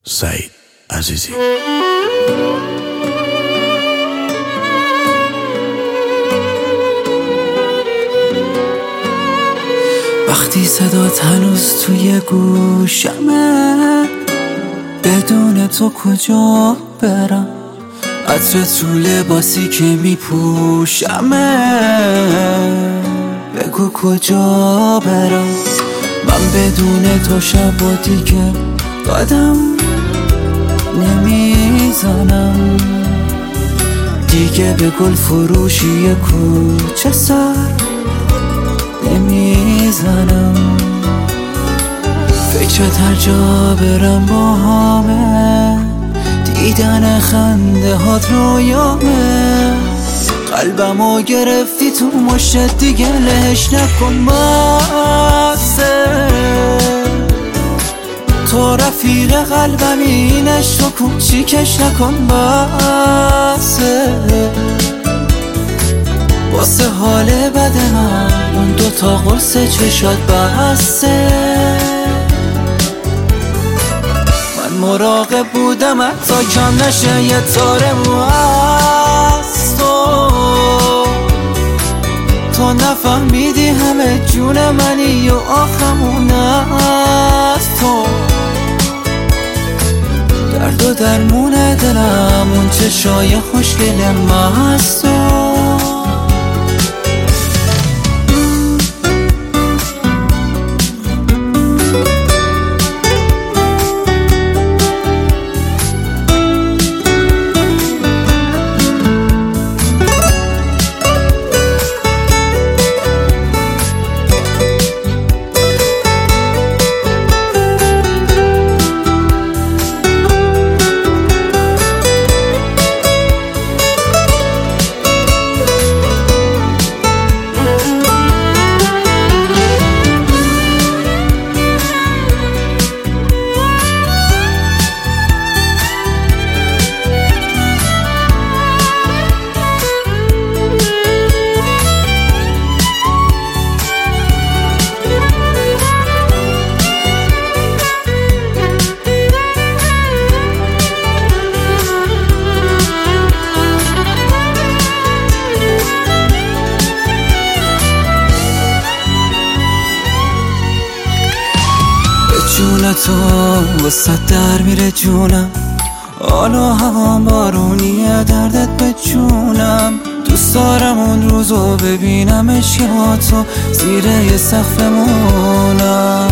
سعید عزیزی. وقتی صدات هنوز توی گوشمه، بدون تو کجا برم؟ عطر تو لباسی که میپوشمه، بگو کجا برم؟ من بدون تو شب و دیگه قدم نمیزنم، دیگه به گل فروشی کوچه سر نمیزنم. فکرت هر جا برم با همه، دیدن خنده هات رویامه. قلبمو گرفتی تو مشت، دیگه لهش نکن بسه. تو رفیق قلبم، اینش تو کوچیکش نکن بسه. واسه حال بد من اون دوتا قرص چشات بسته. من مراقب بودم حتی کم نشه یه تار مو از تو نفهمیدی همه جون منی و آخمون از تو. درد و درمون دلم اون چشای خوشگل مست تو. جون تو وسط در میره جونم، حالا هوام بارونیه دردت به جونم. دوست دارم اون روزو ببینمش که با تو زیر یه سقفمونم.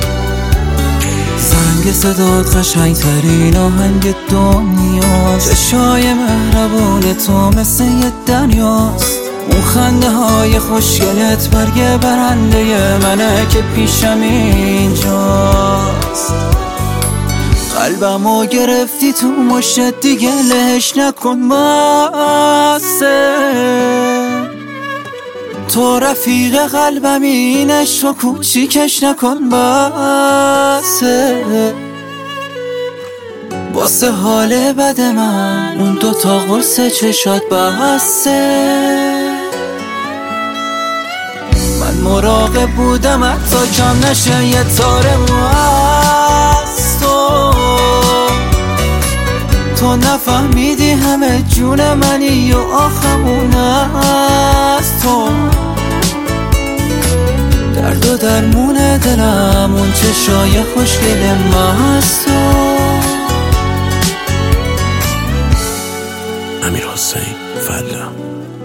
زنگ صدات قشنگ ترین آهنگ دنیاست، چشای مهربون تو مثل یه دریاست. اون خنده های خوشگلت برگ برنده منه که پیشم اینجاست. قلبمو گرفتی تو مشت، دیگه لهش نکن بسه. تو رفیق قلبم، اینش تو کوچیکش نکن بسه. واسه حال بد من اون دوتا قرص چشات بسته. من مراقب بودم حتی کم نشه یه تار مو از تو نفهمیدی همه جون منی و آخمون از تو. درد و درمون دلم اون چشای خوشگل مست تو. امیرحسین فلا.